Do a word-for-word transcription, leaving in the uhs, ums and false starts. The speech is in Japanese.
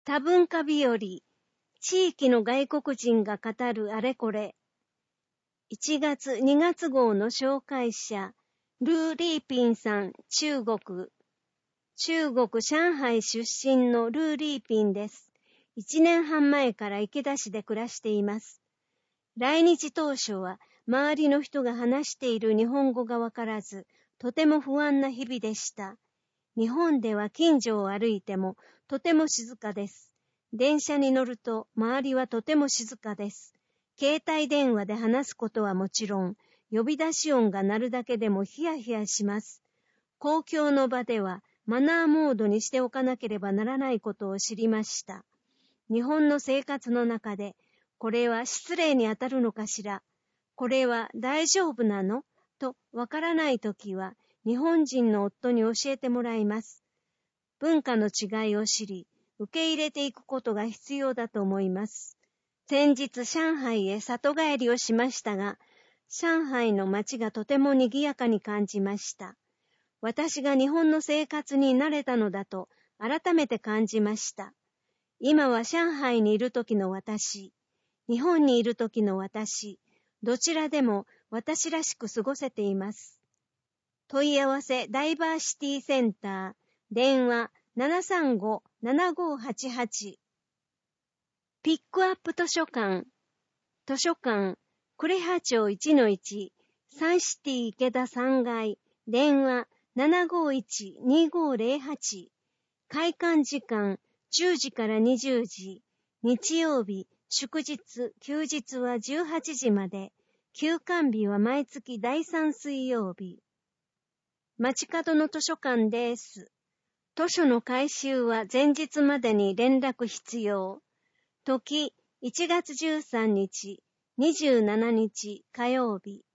多文化日和、地域の外国人が語るあれこれ。いちがつにがつ号の紹介者、ルー・リーピンさん、中国。中国上海出身のルー・リーピンです。いちねんはん前から池田市で暮らしています。来日当初は周りの人が話している日本語がわからず、とても不安な日々でした。日本では近所を歩いてもとても静かです。電車に乗ると周りはとても静かです。携帯電話で話すことはもちろん、呼び出し音が鳴るだけでもヒヤヒヤします。公共の場ではマナーモードにしておかなければならないことを知りました。日本の生活の中で、これは失礼に当たるのかしら、これは大丈夫なのとわからないときは、日本人の夫に教えてもらいます。文化の違いを知り、受け入れていくことが必要だと思います。先日上海へ里帰りをしましたが、上海の街がとても賑やかに感じました。私が日本の生活に慣れたのだと改めて感じました。今は上海にいる時の私、日本にいる時の私、どちらでも私らしく過ごせています。問い合わせダイバーシティセンター、電話 ななさんご ななごはちはち。ピックアップ図書館、図書館、呉羽町 いちのいち、サンシティ池田さんがい、電話 ななごいち にごぜろはち。開館時間じゅうじからにじゅうじ、日曜日、祝日、休日はじゅうはちじまで、休館日は毎月だいさん水曜日。街角の図書館です。図書の回収は前日までに連絡必要。時、いちがつじゅうさんにち、にじゅうしちにち火曜日。